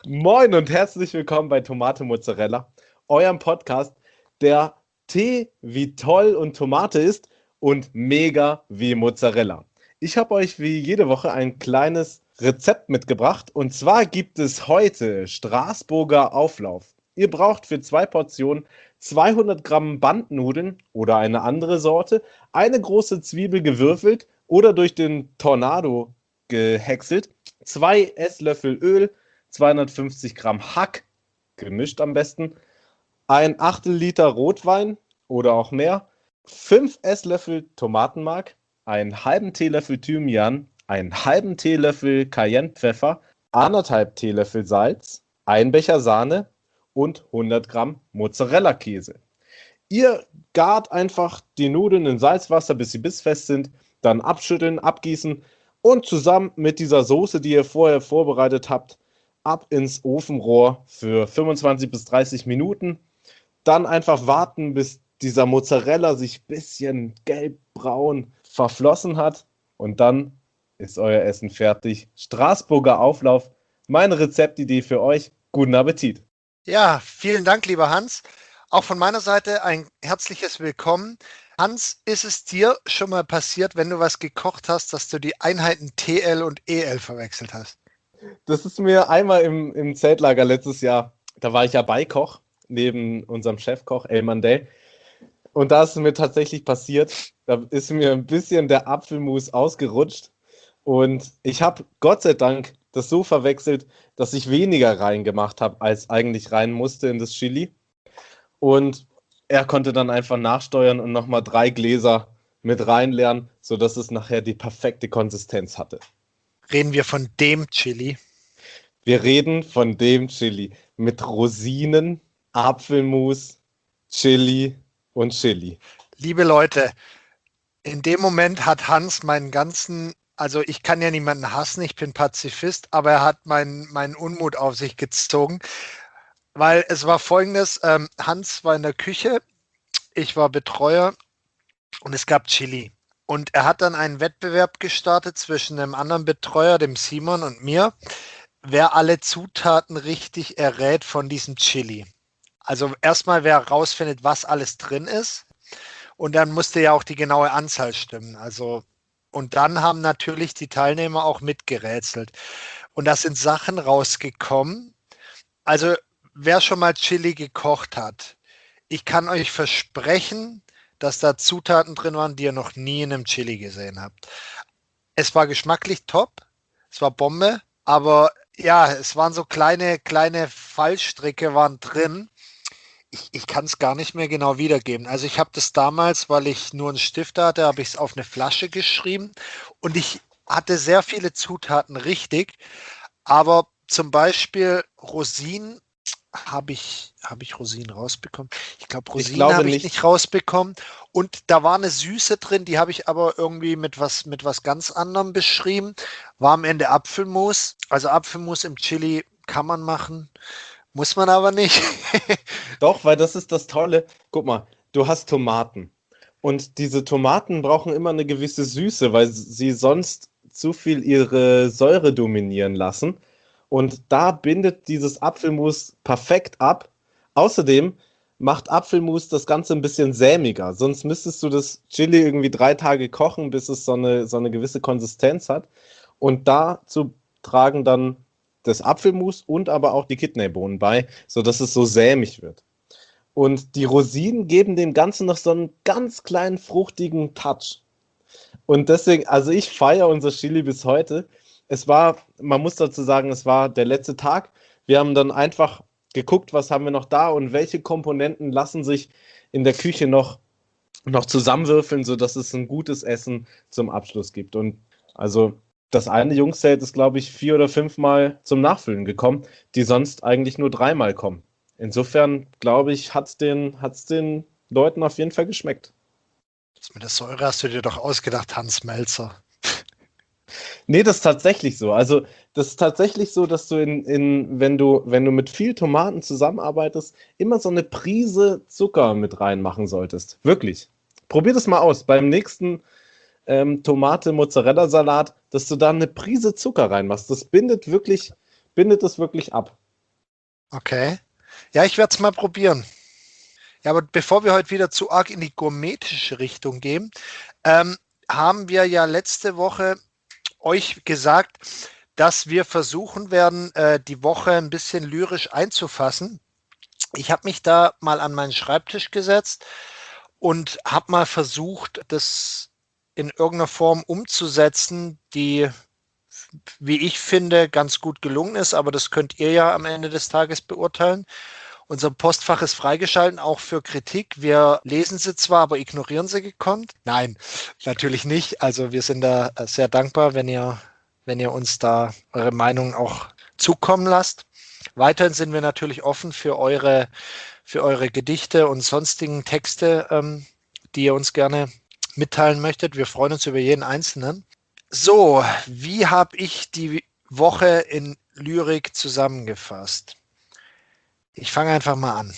Moin und herzlich willkommen bei Tomate Mozzarella, eurem Podcast, der T wie toll und Tomate ist und mega wie Mozzarella. Ich habe euch wie jede Woche ein kleines Rezept mitgebracht und zwar gibt es heute Straßburger Auflauf. Ihr braucht für 2 Portionen 200 Gramm Bandnudeln oder eine andere Sorte, eine große Zwiebel gewürfelt oder durch den Tornado gehäckselt, 2 Esslöffel Öl, 250 Gramm Hack, gemischt am besten, ein Achtel Liter Rotwein oder auch mehr, 5 Esslöffel Tomatenmark, einen halben Teelöffel Thymian, einen halben Teelöffel Cayennepfeffer, 1,5 Teelöffel Salz, ein Becher Sahne und 100 Gramm Mozzarella-Käse. Ihr gart einfach die Nudeln in Salzwasser, bis sie bissfest sind, dann abschütteln, abgießen und zusammen mit dieser Soße, die ihr vorher vorbereitet habt, ab ins Ofenrohr für 25 bis 30 Minuten. Dann einfach warten, bis dieser Mozzarella sich ein bisschen gelbbraun verflossen hat. Und dann ist euer Essen fertig. Straßburger Auflauf, meine Rezeptidee für euch. Guten Appetit. Ja, vielen Dank, lieber Hans. Auch von meiner Seite ein herzliches Willkommen. Hans, ist es dir schon mal passiert, wenn du was gekocht hast, dass du die Einheiten TL und EL verwechselt hast? Das ist mir einmal im Zeltlager letztes Jahr, da war ich ja Beikoch neben unserem Chefkoch Elman Day. Und da ist es mir tatsächlich passiert, da ist mir ein bisschen der Apfelmus ausgerutscht. Und ich habe Gott sei Dank das so verwechselt, dass ich weniger reingemacht habe, als eigentlich rein musste in das Chili. Und er konnte dann einfach nachsteuern und nochmal 3 Gläser mit reinleeren, sodass es nachher die perfekte Konsistenz hatte. Reden wir von dem Chili? Wir reden von dem Chili mit Rosinen, Apfelmus, Chili und Chili. Liebe Leute, in dem Moment hat Hans meinen ganzen, also ich kann ja niemanden hassen, ich bin Pazifist, aber er hat meinen Unmut auf sich gezogen, weil es war folgendes, Hans war in der Küche, ich war Betreuer und es gab Chili. Und er hat dann einen Wettbewerb gestartet zwischen einem anderen Betreuer, dem Simon und mir, wer alle Zutaten richtig errät von diesem Chili. Also erstmal, wer herausfindet, was alles drin ist. Und dann musste ja auch die genaue Anzahl stimmen. Also, und dann haben natürlich die Teilnehmer auch mitgerätselt. Und da sind Sachen rausgekommen. Also, wer schon mal Chili gekocht hat, ich kann euch versprechen, dass da Zutaten drin waren, die ihr noch nie in einem Chili gesehen habt. Es war geschmacklich top, es war Bombe, aber ja, es waren so kleine Fallstricke waren drin. Ich kann es gar nicht mehr genau wiedergeben. Also ich habe das damals, weil ich nur einen Stift hatte, habe ich es auf eine Flasche geschrieben und ich hatte sehr viele Zutaten richtig, aber zum Beispiel Rosinen habe ich Rosinen rausbekommen? Ich glaube, Ich Rosinen glaube habe ich nicht. nicht rausbekommen. Und da war eine Süße drin, die habe ich aber irgendwie mit was ganz anderem beschrieben. War am Ende Apfelmus. Also Apfelmus im Chili kann man machen, muss man aber nicht. Doch, weil das ist das Tolle. Guck mal, du hast Tomaten. Und diese Tomaten brauchen immer eine gewisse Süße, weil sie sonst zu viel ihre Säure dominieren lassen. Und da bindet dieses Apfelmus perfekt ab. Außerdem macht Apfelmus das Ganze ein bisschen sämiger. Sonst müsstest du das Chili irgendwie 3 Tage kochen, bis es so eine gewisse Konsistenz hat. Und dazu tragen dann das Apfelmus und aber auch die Kidneybohnen bei, sodass es so sämig wird. Und die Rosinen geben dem Ganzen noch so einen ganz kleinen fruchtigen Touch. Und deswegen, also ich feiere unser Chili bis heute. Es war, man muss dazu sagen, es war der letzte Tag. Wir haben dann einfach geguckt, was haben wir noch da und welche Komponenten lassen sich in der Küche noch zusammenwürfeln, sodass es ein gutes Essen zum Abschluss gibt. Und also das eine Jungszelt ist, glaube ich, 4 oder 5 Mal zum Nachfüllen gekommen, die sonst eigentlich nur 3 Mal kommen. Insofern, glaube ich, hat's den Leuten auf jeden Fall geschmeckt. Das mit der Säure hast du dir doch ausgedacht, Hans Melzer. Nee, das ist tatsächlich so. Also, das ist tatsächlich so, dass du wenn du mit viel Tomaten zusammenarbeitest, immer so eine Prise Zucker mit reinmachen solltest. Wirklich. Probier das mal aus. Beim nächsten Tomate-Mozzarella-Salat, dass du da eine Prise Zucker reinmachst. Das bindet es wirklich ab. Okay. Ja, ich werde es mal probieren. Ja, aber bevor wir heute wieder zu arg in die gourmetische Richtung gehen, ähm, haben wir ja letzte Woche euch gesagt, dass wir versuchen werden, die Woche ein bisschen lyrisch einzufassen. Ich habe mich da mal an meinen Schreibtisch gesetzt und habe mal versucht, das in irgendeiner Form umzusetzen, die, wie ich finde, ganz gut gelungen ist. Aber das könnt ihr ja am Ende des Tages beurteilen. Unser Postfach ist freigeschalten, auch für Kritik. Wir lesen sie zwar, aber ignorieren sie gekonnt. Nein, natürlich nicht. Also wir sind da sehr dankbar, wenn ihr uns da eure Meinung auch zukommen lasst. Weiterhin sind wir natürlich offen für eure Gedichte und sonstigen Texte, die ihr uns gerne mitteilen möchtet. Wir freuen uns über jeden einzelnen. So, wie habe ich die Woche in Lyrik zusammengefasst? Ich fange einfach mal an.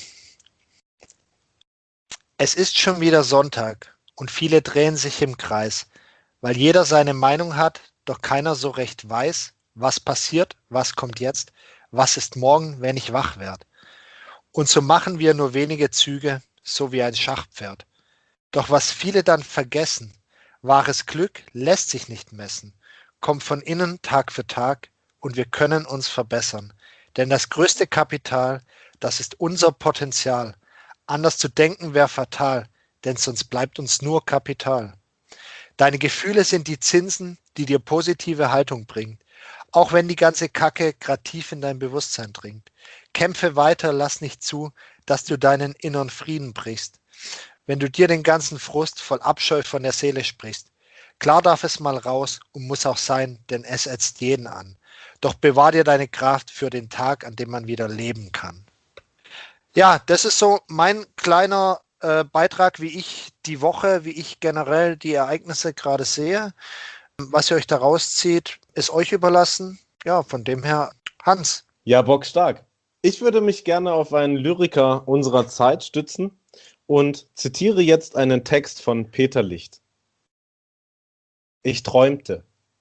Es ist schon wieder Sonntag und viele drehen sich im Kreis, weil jeder seine Meinung hat, doch keiner so recht weiß, was passiert, was kommt jetzt, was ist morgen, wenn ich wach werd. Und so machen wir nur wenige Züge, so wie ein Schachpferd. Doch was viele dann vergessen, wahres Glück lässt sich nicht messen, kommt von innen Tag für Tag und wir können uns verbessern. Denn das größte Kapital, das ist unser Potenzial. Anders zu denken wäre fatal, denn sonst bleibt uns nur Kapital. Deine Gefühle sind die Zinsen, die dir positive Haltung bringt. Auch wenn die ganze Kacke grad tief in dein Bewusstsein dringt. Kämpfe weiter, lass nicht zu, dass du deinen inneren Frieden brichst. Wenn du dir den ganzen Frust voll Abscheu von der Seele sprichst. Klar darf es mal raus und muss auch sein, denn es ätzt jeden an. Doch bewahr dir deine Kraft für den Tag, an dem man wieder leben kann. Ja, das ist so mein kleiner Beitrag, wie ich die Woche, wie ich generell die Ereignisse gerade sehe. Was ihr euch da rauszieht, ist euch überlassen. Ja, von dem her, Hans. Ja, bockstark. Ich würde mich gerne auf einen Lyriker unserer Zeit stützen und zitiere jetzt einen Text von Peter Licht. Ich träumte.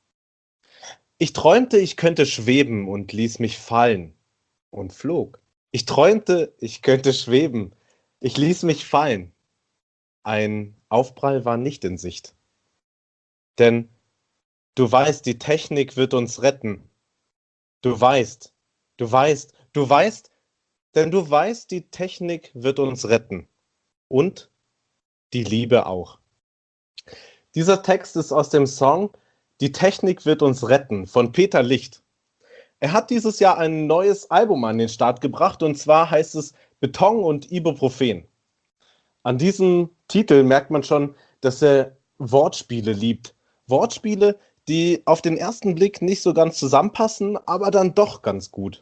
Ich träumte, ich könnte schweben und ließ mich fallen und flog. Ich träumte, ich könnte schweben. Ich ließ mich fallen. Ein Aufprall war nicht in Sicht. Denn du weißt, die Technik wird uns retten. Du weißt, du weißt, du weißt, denn du weißt, die Technik wird uns retten. Und die Liebe auch. Dieser Text ist aus dem Song Die Technik wird uns retten von Peter Licht. Er hat dieses Jahr ein neues Album an den Start gebracht und zwar heißt es Beton und Ibuprofen. An diesem Titel merkt man schon, dass er Wortspiele liebt. Wortspiele, die auf den ersten Blick nicht so ganz zusammenpassen, aber dann doch ganz gut.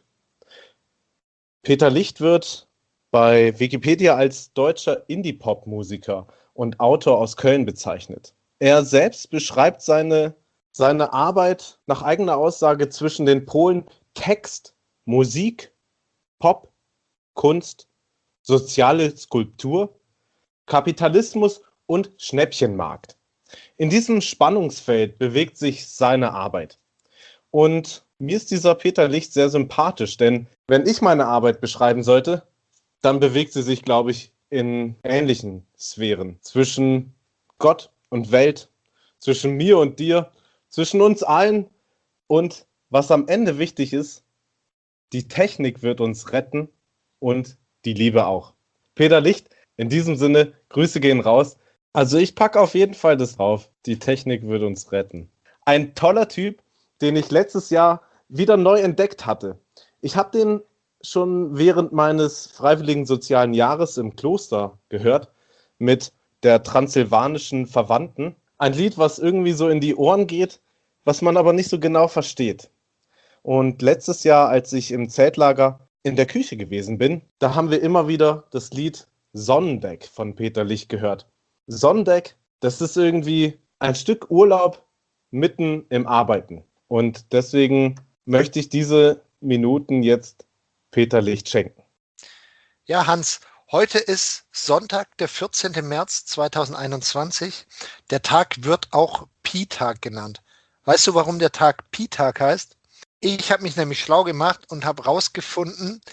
Peter Licht wird bei Wikipedia als deutscher Indie-Pop-Musiker und Autor aus Köln bezeichnet. Er selbst beschreibt seine Arbeit nach eigener Aussage zwischen den Polen Text, Musik, Pop, Kunst, soziale Skulptur, Kapitalismus und Schnäppchenmarkt. In diesem Spannungsfeld bewegt sich seine Arbeit. Und mir ist dieser Peter Licht sehr sympathisch, denn wenn ich meine Arbeit beschreiben sollte, dann bewegt sie sich, glaube ich, in ähnlichen Sphären. Zwischen Gott und Welt, zwischen mir und dir, zwischen uns allen und was am Ende wichtig ist, die Technik wird uns retten und die Liebe auch. Peter Licht, in diesem Sinne, Grüße gehen raus. Also ich packe auf jeden Fall das drauf. Die Technik wird uns retten. Ein toller Typ, den ich letztes Jahr wieder neu entdeckt hatte. Ich habe den schon während meines freiwilligen sozialen Jahres im Kloster gehört mit der transsilvanischen Verwandten. Ein Lied, was irgendwie so in die Ohren geht, was man aber nicht so genau versteht. Und letztes Jahr, als ich im Zeltlager in der Küche gewesen bin, da haben wir immer wieder das Lied Sonnendeck von Peter Licht gehört. Sonnendeck, das ist irgendwie ein Stück Urlaub mitten im Arbeiten. Und deswegen möchte ich diese Minuten jetzt Peter Licht schenken. Ja, Hans, heute ist Sonntag, der 14. März 2021. Der Tag wird auch Pi-Tag genannt. Weißt du, warum der Tag Pi-Tag heißt? Ich habe mich nämlich schlau gemacht und habe rausgefunden,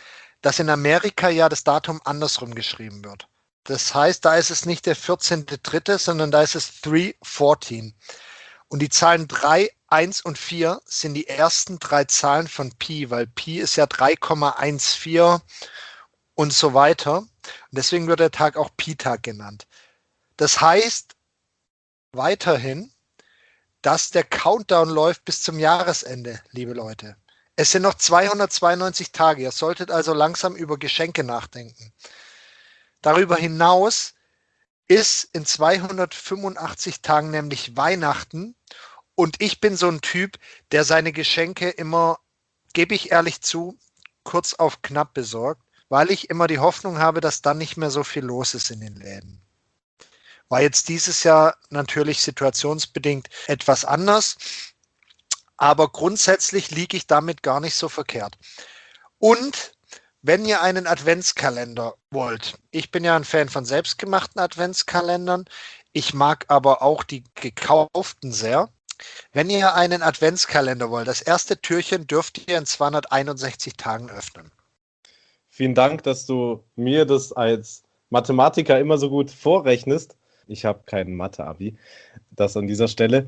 dass in Amerika ja das Datum andersrum geschrieben wird. Das heißt, da ist es nicht der 14.3., sondern da ist es 314. Und die Zahlen 3, 1 und 4 sind die ersten 3 Zahlen von Pi, weil Pi ist ja 3,14 und so weiter. Und deswegen wird der Tag auch Pi-Tag genannt. Das heißt weiterhin, dass der Countdown läuft bis zum Jahresende, liebe Leute. Es sind noch 292 Tage. Ihr solltet also langsam über Geschenke nachdenken. Darüber hinaus ist in 285 Tagen nämlich Weihnachten. Und ich bin so ein Typ, der seine Geschenke immer, gebe ich ehrlich zu, kurz auf knapp besorgt, weil ich immer die Hoffnung habe, dass dann nicht mehr so viel los ist in den Läden. War jetzt dieses Jahr natürlich situationsbedingt etwas anders, aber grundsätzlich liege ich damit gar nicht so verkehrt. Und wenn ihr einen Adventskalender wollt, ich bin ja ein Fan von selbstgemachten Adventskalendern, ich mag aber auch die gekauften sehr. Wenn ihr einen Adventskalender wollt, das erste Türchen dürft ihr in 261 Tagen öffnen. Vielen Dank, dass du mir das als Mathematiker immer so gut vorrechnest. Ich habe kein Mathe-Abi, das an dieser Stelle.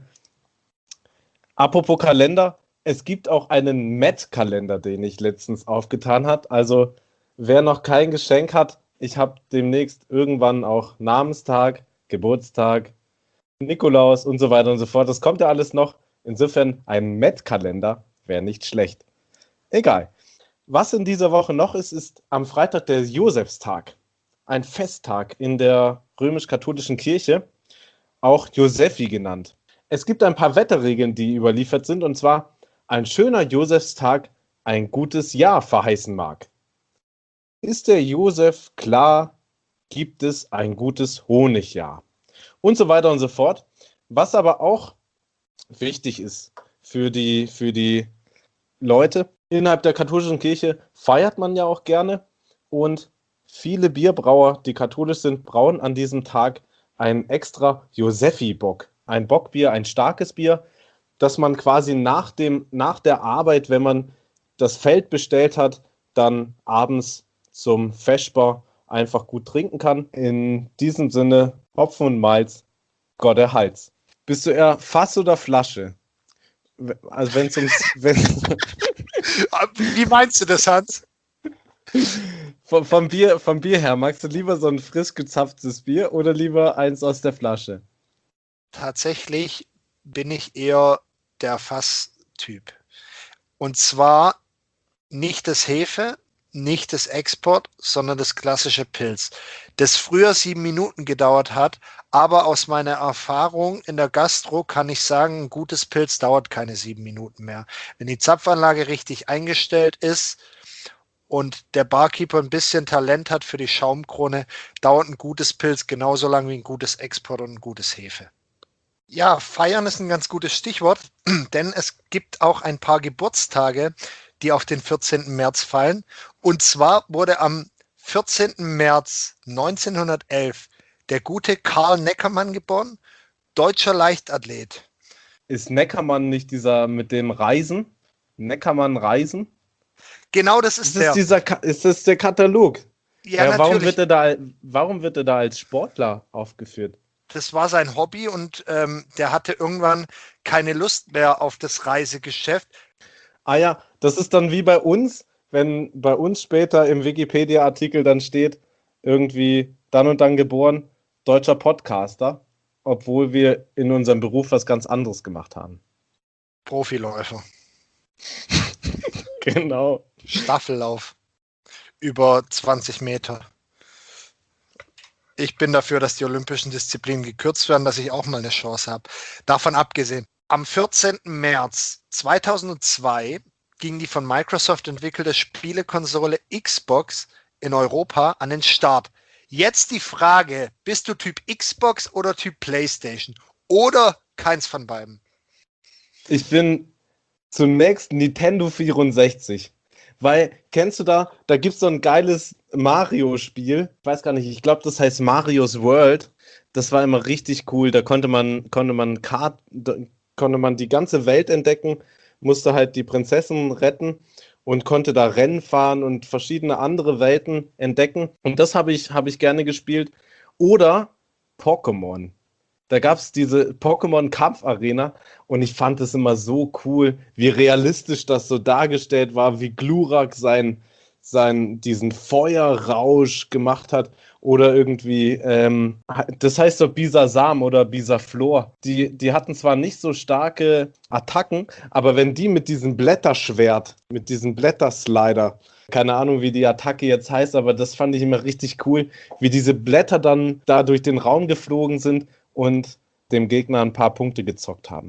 Apropos Kalender, es gibt auch einen Met-Kalender, den ich letztens aufgetan habe. Also wer noch kein Geschenk hat, ich habe demnächst irgendwann auch Namenstag, Geburtstag, Nikolaus und so weiter und so fort. Das kommt ja alles noch. Insofern ein Met-Kalender wäre nicht schlecht. Egal. Was in dieser Woche noch ist, ist am Freitag der Josefstag. Ein Festtag in der römisch-katholischen Kirche, auch Josephi genannt. Es gibt ein paar Wetterregeln, die überliefert sind, und zwar: ein schöner Josefstag ein gutes Jahr verheißen mag. Ist der Josef klar, gibt es ein gutes Honigjahr. Und so weiter und so fort. Was aber auch wichtig ist für die Leute, innerhalb der katholischen Kirche feiert man ja auch gerne, und viele Bierbrauer, die katholisch sind, brauen an diesem Tag einen extra Josephi-Bock. Ein Bockbier, ein starkes Bier, das man quasi nach der Arbeit, wenn man das Feld bestellt hat, dann abends zum Vesper einfach gut trinken kann. In diesem Sinne, Hopfen und Malz, Gott erhalt's. Bist du eher Fass oder Flasche? Also wenn Wie meinst du das, Hans? vom Bier her, magst du lieber so ein frisch gezapftes Bier oder lieber eins aus der Flasche? Tatsächlich bin ich eher der Fass-Typ. Und zwar nicht das Hefe, nicht das Export, sondern das klassische Pilz, das früher 7 Minuten gedauert hat, aber aus meiner Erfahrung in der Gastro kann ich sagen, ein gutes Pilz dauert keine 7 Minuten mehr. Wenn die Zapfanlage richtig eingestellt ist und der Barkeeper ein bisschen Talent hat für die Schaumkrone, dauert ein gutes Pilz genauso lang wie ein gutes Export und ein gutes Hefe. Ja, feiern ist ein ganz gutes Stichwort, denn es gibt auch ein paar Geburtstage, die auf den 14. März fallen. Und zwar wurde am 14. März 1911 der gute Karl Neckermann geboren, deutscher Leichtathlet. Ist Neckermann nicht dieser mit dem Reisen? Neckermann Reisen? Genau, das ist der. Ist das der Katalog? Ja, Ja, warum natürlich. wird er da als Sportler aufgeführt? Das war sein Hobby und der hatte irgendwann keine Lust mehr auf das Reisegeschäft. Ah ja, das ist dann wie bei uns, wenn bei uns später im Wikipedia-Artikel dann steht, irgendwie dann und dann geboren, deutscher Podcaster, obwohl wir in unserem Beruf was ganz anderes gemacht haben. Profiläufer. Genau. Staffellauf. Über 20 Meter. Ich bin dafür, dass die olympischen Disziplinen gekürzt werden, dass ich auch mal eine Chance habe. Davon abgesehen, am 14. März 2002 ging die von Microsoft entwickelte Spielekonsole Xbox in Europa an den Start. Jetzt die Frage, bist du Typ Xbox oder Typ PlayStation? Oder keins von beiden? Ich bin zunächst Nintendo 64. Weil, kennst du da gibt es so ein geiles Mario-Spiel. Ich weiß gar nicht, ich glaube, das heißt Mario's World. Das war immer richtig cool. Da konnte man die ganze Welt entdecken, musste halt die Prinzessin retten. und konnte da Rennen fahren und verschiedene andere Welten entdecken. Und das hab ich gerne gespielt. Oder Pokémon. Da gab es diese Pokémon-Kampfarena und ich fand es immer so cool, wie realistisch das so dargestellt war, wie Glurak diesen Feuerrausch gemacht hat oder irgendwie, das heißt doch Bisasam oder Bisaflor. Die hatten zwar nicht so starke Attacken, aber wenn die mit diesem Blätterschwert, mit diesem Blätterslider, keine Ahnung, wie die Attacke jetzt heißt, aber das fand ich immer richtig cool, wie diese Blätter dann da durch den Raum geflogen sind und dem Gegner ein paar Punkte gezockt haben.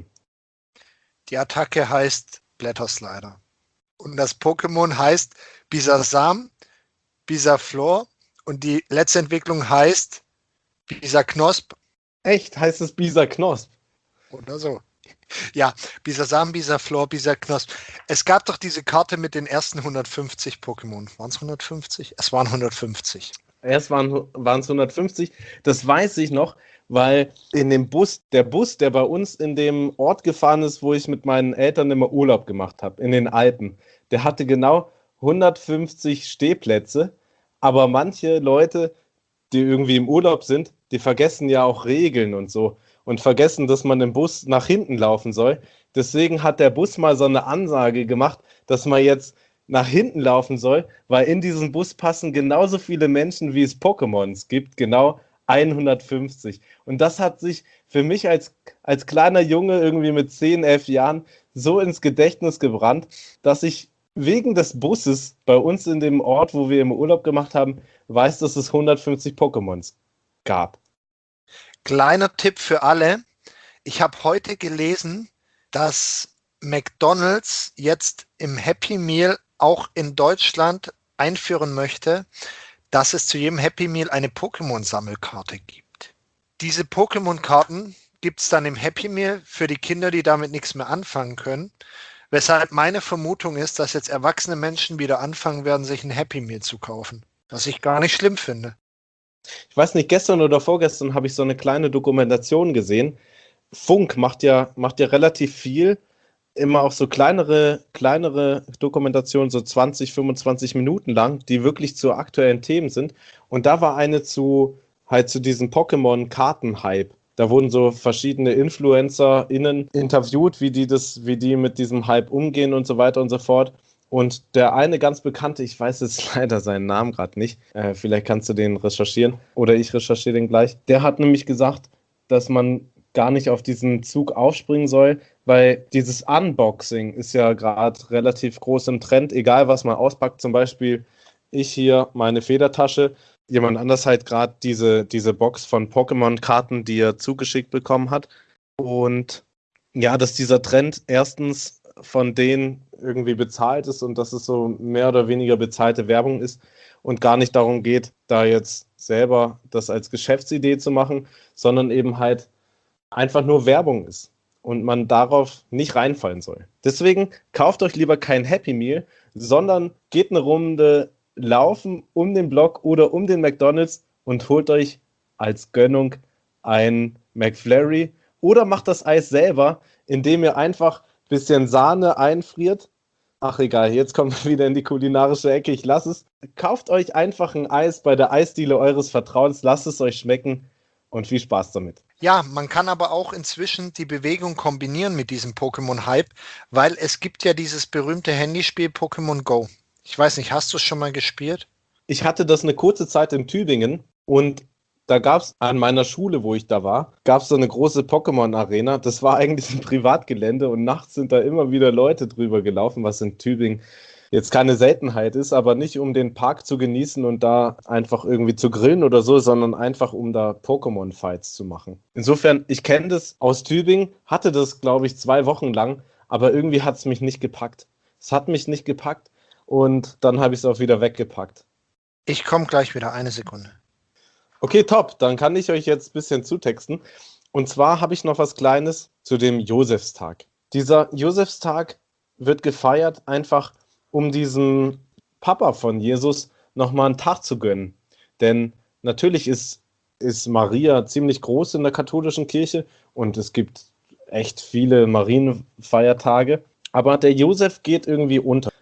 Die Attacke heißt Blätterslider. Und das Pokémon heißt Bisasam, Bisaflor und die letzte Entwicklung heißt Bisaknosp. Echt? Heißt es Bisaknosp? Oder so. Ja, Bisasam, Bisaflor, Bisaknosp. Es gab doch diese Karte mit den ersten 150 Pokémon. Waren es 150? Es waren 150. Erst waren es 150. Das weiß ich noch, weil in dem Bus, der bei uns in dem Ort gefahren ist, wo ich mit meinen Eltern immer Urlaub gemacht habe, in den Alpen, der hatte genau 150 Stehplätze, aber manche Leute, die irgendwie im Urlaub sind, die vergessen ja auch Regeln und so und vergessen, dass man im Bus nach hinten laufen soll. Deswegen hat der Bus mal so eine Ansage gemacht, dass man jetzt nach hinten laufen soll, weil in diesen Bus passen genauso viele Menschen, wie es Pokémons gibt, genau 150. Und das hat sich für mich als kleiner Junge irgendwie mit 10, 11 Jahren so ins Gedächtnis gebrannt, dass ich wegen des Busses bei uns in dem Ort, wo wir im Urlaub gemacht haben, weiß, dass es 150 Pokémons gab. Kleiner Tipp für alle. Ich habe heute gelesen, dass McDonald's jetzt im Happy Meal auch in Deutschland einführen möchte, dass es zu jedem Happy Meal eine Pokémon-Sammelkarte gibt. Diese Pokémon-Karten gibt es dann im Happy Meal für die Kinder, die damit nichts mehr anfangen können. Weshalb meine Vermutung ist, dass jetzt erwachsene Menschen wieder anfangen werden, sich ein Happy Meal zu kaufen. Was ich gar nicht schlimm finde. Ich weiß nicht, gestern oder vorgestern habe ich so eine kleine Dokumentation gesehen. Funk macht ja relativ viel, immer auch so kleinere Dokumentationen, so 20, 25 Minuten lang, die wirklich zu aktuellen Themen sind. Und da war eine zu diesem Pokémon-Karten-Hype. Da wurden so verschiedene InfluencerInnen interviewt, wie die mit diesem Hype umgehen und so weiter und so fort. Und der eine ganz bekannte, ich weiß jetzt leider seinen Namen gerade nicht, vielleicht kannst du den recherchieren oder ich recherchiere den gleich, der hat nämlich gesagt, dass man gar nicht auf diesen Zug aufspringen soll, weil dieses Unboxing ist ja gerade relativ groß im Trend, egal was man auspackt, zum Beispiel ich hier meine Federtasche, jemand anders halt gerade diese Box von Pokémon-Karten, die er zugeschickt bekommen hat. Und ja, dass dieser Trend erstens von denen irgendwie bezahlt ist und dass es so mehr oder weniger bezahlte Werbung ist und gar nicht darum geht, da jetzt selber das als Geschäftsidee zu machen, sondern eben halt einfach nur Werbung ist und man darauf nicht reinfallen soll. Deswegen kauft euch lieber kein Happy Meal, sondern geht eine Runde laufen um den Block oder um den McDonald's und holt euch als Gönnung ein McFlurry oder macht das Eis selber, indem ihr einfach ein bisschen Sahne einfriert. Ach egal, jetzt kommen wir wieder in die kulinarische Ecke, ich lasse es. Kauft euch einfach ein Eis bei der Eisdiele eures Vertrauens, lasst es euch schmecken und viel Spaß damit. Ja, man kann aber auch inzwischen die Bewegung kombinieren mit diesem Pokémon-Hype, weil es gibt ja dieses berühmte Handyspiel Pokémon Go. Ich weiß nicht, hast du es schon mal gespielt? Ich hatte das eine kurze Zeit in Tübingen und da gab es an meiner Schule, wo ich da war, gab es so eine große Pokémon-Arena. Das war eigentlich ein Privatgelände und nachts sind da immer wieder Leute drüber gelaufen, was in Tübingen jetzt keine Seltenheit ist, aber nicht um den Park zu genießen und da einfach irgendwie zu grillen oder so, sondern einfach um da Pokémon-Fights zu machen. Insofern, ich kenne das aus Tübingen, hatte das, glaube ich, 2 Wochen lang, aber irgendwie hat es mich nicht gepackt. Es hat mich nicht gepackt und dann habe ich es auch wieder weggepackt. Ich komme gleich wieder, eine Sekunde. Okay, top. Dann kann ich euch jetzt ein bisschen zutexten. Und zwar habe ich noch was Kleines zu dem Josefstag. Dieser Josefstag wird gefeiert, einfach um diesem Papa von Jesus nochmal einen Tag zu gönnen. Denn natürlich ist Maria ziemlich groß in der katholischen Kirche und es gibt echt viele Marienfeiertage. Aber der Josef geht irgendwie unter.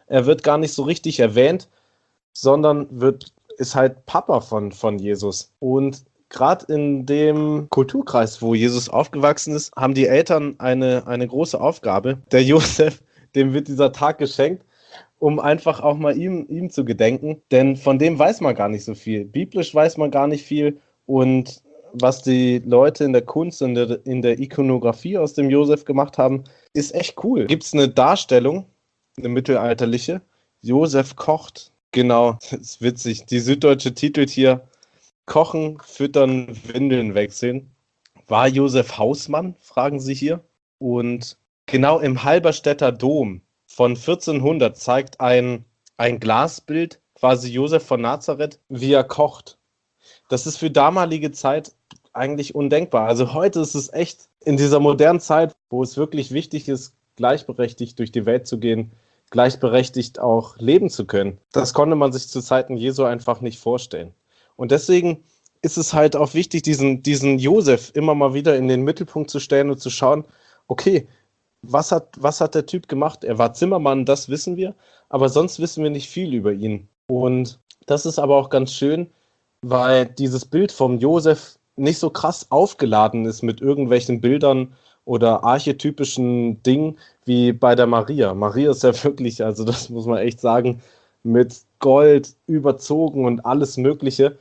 er wird gar nicht so richtig erwähnt, sondern ist halt Papa von Jesus. Und gerade in dem Kulturkreis, wo Jesus aufgewachsen ist, haben die Eltern eine große Aufgabe. Der Josef, dem wird dieser Tag geschenkt, um einfach auch mal ihm zu gedenken. Denn von dem weiß man gar nicht so viel. Biblisch weiß man gar nicht viel. Und was die Leute in der Kunst und in der Ikonografie aus dem Josef gemacht haben, ist echt cool. Gibt es eine Darstellung, eine mittelalterliche, Josef kocht. Genau, das ist witzig. Die Süddeutsche titelt hier Kochen, Füttern, Windeln wechseln. War Josef Hausmann, fragen Sie hier. Und genau im Halberstädter Dom von 1400 zeigt ein Glasbild, quasi Josef von Nazareth, wie er kocht. Das ist für damalige Zeit eigentlich undenkbar. Also heute ist es echt in dieser modernen Zeit, wo es wirklich wichtig ist, gleichberechtigt durch die Welt zu gehen, gleichberechtigt auch leben zu können. Das konnte man sich zu Zeiten Jesu einfach nicht vorstellen. Und deswegen ist es halt auch wichtig, diesen Josef immer mal wieder in den Mittelpunkt zu stellen und zu schauen, okay, was hat der Typ gemacht? Er war Zimmermann, das wissen wir, aber sonst wissen wir nicht viel über ihn. Und das ist aber auch ganz schön, weil dieses Bild vom Josef nicht so krass aufgeladen ist mit irgendwelchen Bildern oder archetypischen Dingen wie bei der Maria. Maria ist ja wirklich, also das muss man echt sagen, mit Gold überzogen und alles Mögliche,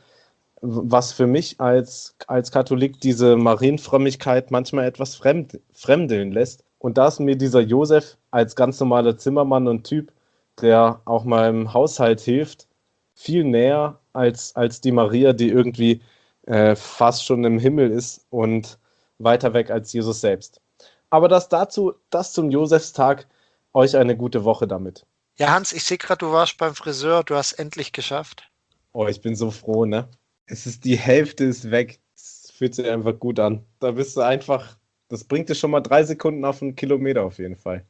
was für mich als Katholik diese Marienfrömmigkeit manchmal etwas fremdeln lässt. Und da ist mir dieser Josef als ganz normaler Zimmermann und Typ, der auch mal im Haushalt hilft, viel näher als die Maria, die irgendwie fast schon im Himmel ist und weiter weg als Jesus selbst. Aber das zum Josefstag. Euch eine gute Woche damit. Ja, Hans, ich sehe gerade, du warst beim Friseur, du hast endlich geschafft. Oh, ich bin so froh, ne? Die Hälfte ist weg. Es fühlt sich einfach gut an. Da bist du einfach, das bringt dir schon mal 3 Sekunden auf einen Kilometer auf jeden Fall.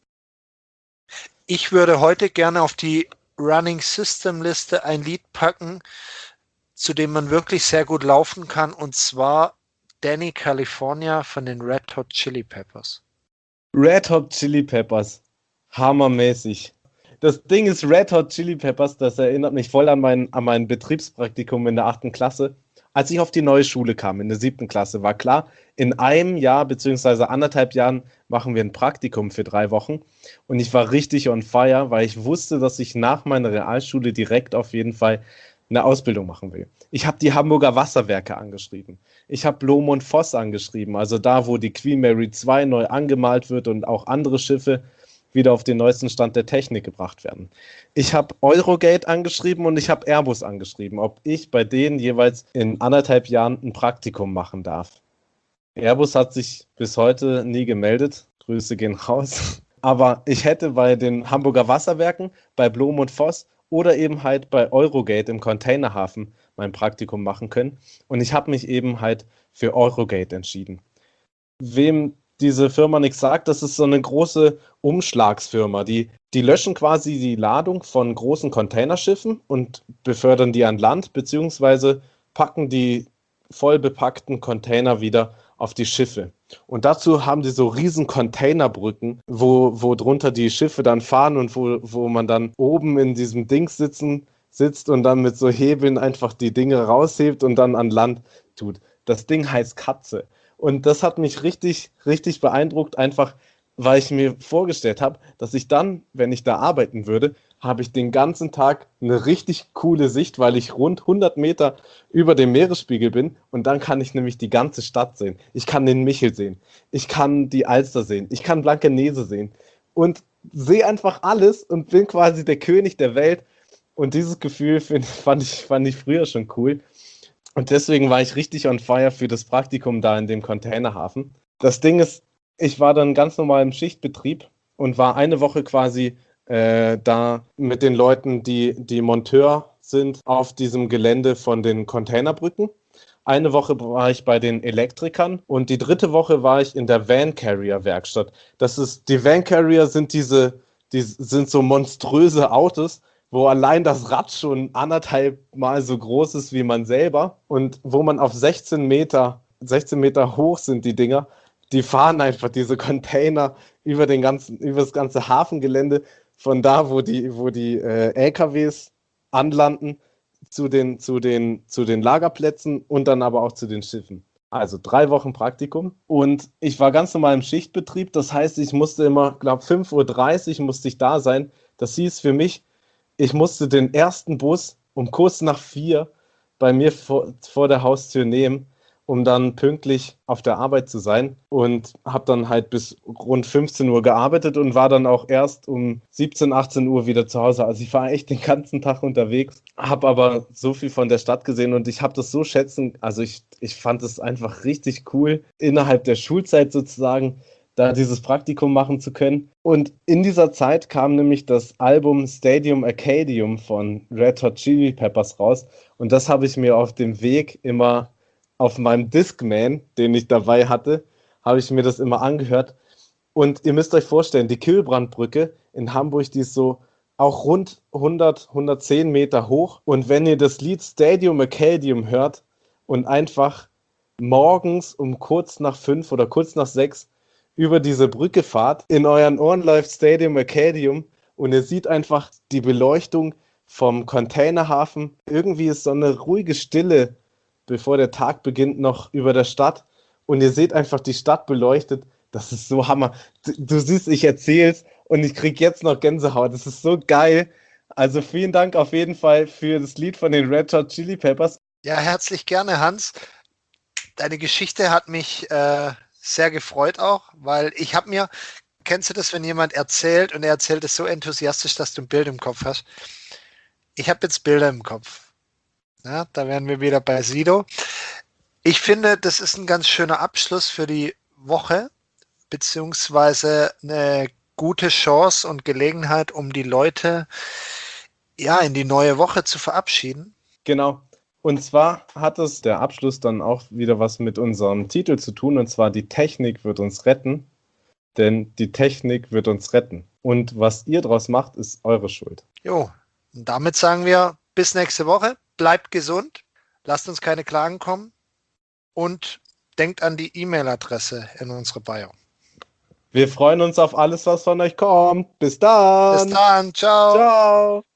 Ich würde heute gerne auf die Running System Liste ein Lied packen, zu dem man wirklich sehr gut laufen kann, und zwar Danny California von den Red Hot Chili Peppers. Red Hot Chili Peppers. Hammermäßig. Das Ding ist Red Hot Chili Peppers, das erinnert mich voll an mein Betriebspraktikum in der 8. Klasse. Als ich auf die neue Schule kam, in der 7. Klasse, war klar, in einem Jahr bzw. 1,5 Jahren machen wir ein Praktikum für 3 Wochen. Und ich war richtig on fire, weil ich wusste, dass ich nach meiner Realschule direkt auf jeden Fall eine Ausbildung machen will. Ich habe die Hamburger Wasserwerke angeschrieben. Ich habe Blohm und Voss angeschrieben, also da, wo die Queen Mary 2 neu angemalt wird und auch andere Schiffe wieder auf den neuesten Stand der Technik gebracht werden. Ich habe Eurogate angeschrieben und ich habe Airbus angeschrieben, ob ich bei denen jeweils in 1,5 Jahren ein Praktikum machen darf. Airbus hat sich bis heute nie gemeldet. Grüße gehen raus. Aber ich hätte bei den Hamburger Wasserwerken, bei Blohm und Voss oder eben halt bei Eurogate im Containerhafen mein Praktikum machen können. Und ich habe mich eben halt für Eurogate entschieden. Wem diese Firma nichts sagt, das ist so eine große Umschlagsfirma. Die löschen quasi die Ladung von großen Containerschiffen und befördern die an Land, beziehungsweise packen die voll bepackten Container wieder auf die Schiffe. Und dazu haben die so riesen Containerbrücken, wo drunter die Schiffe dann fahren und wo man dann oben in diesem Ding sitzt und dann mit so Hebeln einfach die Dinge raushebt und dann an Land tut. Das Ding heißt Katze. Und das hat mich richtig, richtig beeindruckt, einfach weil ich mir vorgestellt habe, dass ich dann, wenn ich da arbeiten würde, habe ich den ganzen Tag eine richtig coole Sicht, weil ich rund 100 Meter über dem Meeresspiegel bin und dann kann ich nämlich die ganze Stadt sehen. Ich kann den Michel sehen, ich kann die Alster sehen, ich kann Blankenese sehen und sehe einfach alles und bin quasi der König der Welt. Und dieses Gefühl fand ich früher schon cool. Und deswegen war ich richtig on fire für das Praktikum da in dem Containerhafen. Das Ding ist, ich war dann ganz normal im Schichtbetrieb und war eine Woche quasi da mit den Leuten, die Monteur sind auf diesem Gelände von den Containerbrücken. Eine Woche war ich bei den Elektrikern und die 3. Woche war ich in der Van Carrier Werkstatt. Die Van Carrier sind sind so monströse Autos, wo allein das Rad schon 1,5 Mal so groß ist wie man selber und wo man auf 16 Meter hoch sind die Dinger. Die fahren einfach diese Container über das ganze Hafengelände von da, wo die LKWs anlanden, zu den Lagerplätzen und dann aber auch zu den Schiffen. Also 3 Wochen Praktikum und ich war ganz normal im Schichtbetrieb. Das heißt, ich musste immer, glaube 5:30 Uhr musste ich da sein. Das hieß für mich, ich musste den ersten Bus um kurz nach 4 bei mir vor der Haustür nehmen, um dann pünktlich auf der Arbeit zu sein und habe dann halt bis rund 15 Uhr gearbeitet und war dann auch erst um 17, 18 Uhr wieder zu Hause. Also ich war echt den ganzen Tag unterwegs, habe aber so viel von der Stadt gesehen und ich habe das so schätzen, also ich fand es einfach richtig cool, innerhalb der Schulzeit sozusagen da dieses Praktikum machen zu können. Und in dieser Zeit kam nämlich das Album Stadium Arcadium von Red Hot Chili Peppers raus. Und das habe ich mir auf dem Weg immer auf meinem Discman, den ich dabei hatte, habe ich mir das immer angehört. Und ihr müsst euch vorstellen, die Kühlbrandbrücke in Hamburg, die ist so auch rund 100, 110 Meter hoch. Und wenn ihr das Lied Stadium Arcadium hört und einfach morgens um kurz nach 5 oder kurz nach 6 über diese Brücke fahrt, in euren Ohren läuft Stadium Arcadium und ihr seht einfach die Beleuchtung vom Containerhafen. Irgendwie ist so eine ruhige Stille, bevor der Tag beginnt, noch über der Stadt und ihr seht einfach die Stadt beleuchtet. Das ist so Hammer. Du siehst, ich erzähl's und ich krieg jetzt noch Gänsehaut. Das ist so geil. Also vielen Dank auf jeden Fall für das Lied von den Red Hot Chili Peppers. Ja, herzlich gerne, Hans. Deine Geschichte hat mich sehr gefreut auch, weil kennst du das, wenn jemand erzählt und er erzählt es so enthusiastisch, dass du ein Bild im Kopf hast? Ich habe jetzt Bilder im Kopf. Ja, da wären wir wieder bei Sido. Ich finde, das ist ein ganz schöner Abschluss für die Woche, beziehungsweise eine gute Chance und Gelegenheit, um die Leute ja in die neue Woche zu verabschieden. Genau. Und zwar hat es der Abschluss dann auch wieder was mit unserem Titel zu tun, und zwar die Technik wird uns retten, denn die Technik wird uns retten. Und was ihr draus macht, ist eure Schuld. Jo, und damit sagen wir bis nächste Woche. Bleibt gesund, lasst uns keine Klagen kommen und denkt an die E-Mail-Adresse in unserer Bio. Wir freuen uns auf alles, was von euch kommt. Bis dann. Bis dann, ciao. Ciao.